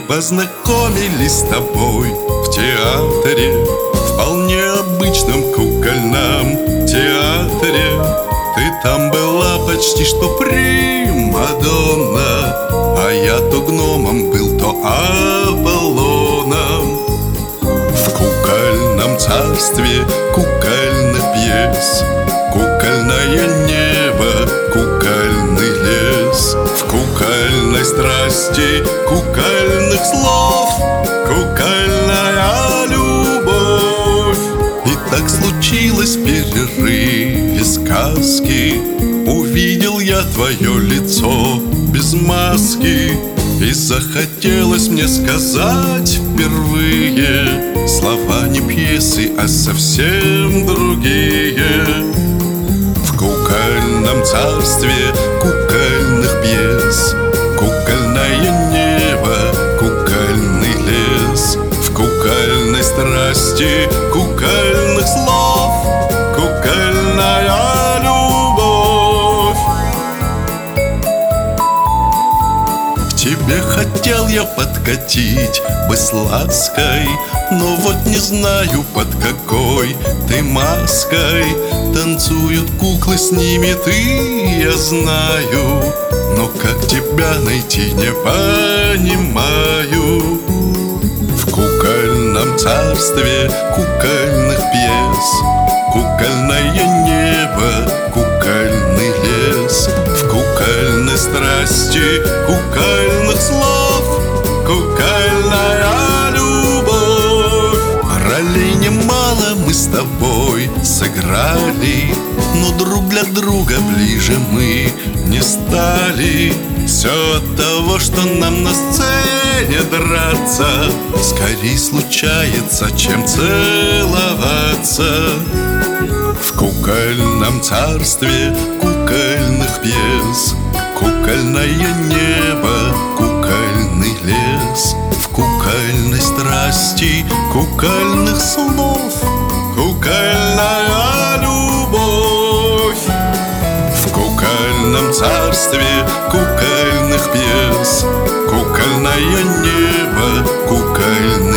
познакомились с тобой в театре, вполне обычном кукольном театре. Ты там была почти что примадонна, а я то гномом был, то Аполлоном. В кукольном царстве кукольных пьес, кукольное небо, кукольный лес. В кукольной страсти кукольных слов, кукольная любовь. И так случилось в перерыве сказки, увидел я твое лицо без маски. И захотелось мне сказать впервые слова не пьесы, а совсем другие. В кукольном царстве кукольных пьес, кукольное небо, кукольный лес. В кукольной страсти кукольных слов, кукольная любовь. К тебе хотел я подкатить бы с лаской, но вот не знаю, под какой ты маской. Танцуют куклы, с ними ты, я знаю, но как тебя найти, не понимаю. В кукольном царстве кукольных пьес, кукольное небо, кукольный лес. В кукольной страсти кукольных слов, кукольная любовь. Ролей немало мы с тобой сыграли, но друг для друга ближе мы не стали. Все от того, что нам на сцене драться скорей случается, чем целоваться. В кукольном царстве кукольных пьес, кукольное небо, кукольный лес. В кукольной страсти кукольных слов, кукольная любовь. В кукольном царстве кукольных пьес, кукольное небо, кукольный